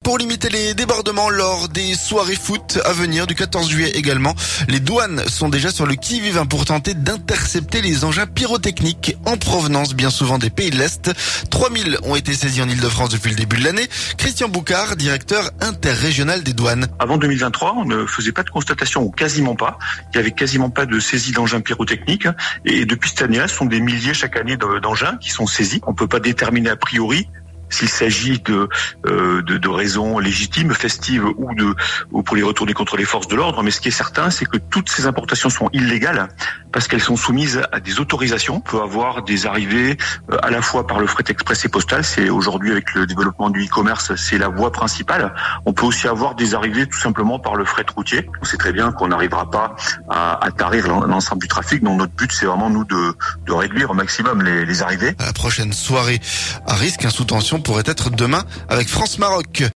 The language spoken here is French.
pour limiter les débordements lors des soirées foot à venir du 14 juillet également. Les douanes sont déjà sur le qui-vive pour tenter d'intercepter les engins pyrotechniques en provenance bien souvent des pays de l'Est. 3000 ont été saisis en Ile-de-France depuis le début de l'année. Christian Boucard, directeur interrégional des douanes. Avant 2023, on ne faisait pas de constatation, ou quasiment pas. Il y avait quasiment pas de saisie d'engins pyrotechniques. Et depuis cette année-là, ce sont des milliers chaque année d'engins qui sont saisis. On peut pas déterminer a priori s'il s'agit de raisons légitimes, festives ou pour les retourner contre les forces de l'ordre. Mais ce qui est certain, c'est que toutes ces importations sont illégales parce qu'elles sont soumises à des autorisations. On peut avoir des arrivées à la fois par le fret express et postal. C'est aujourd'hui, avec le développement du e-commerce, c'est la voie principale. On peut aussi avoir des arrivées tout simplement par le fret routier. On sait très bien qu'on n'arrivera pas à tarir l'ensemble du trafic. Donc notre but, c'est vraiment nous de réduire au maximum les arrivées. La prochaine soirée à risque, sous tension, pourrait être demain avec France-Maroc.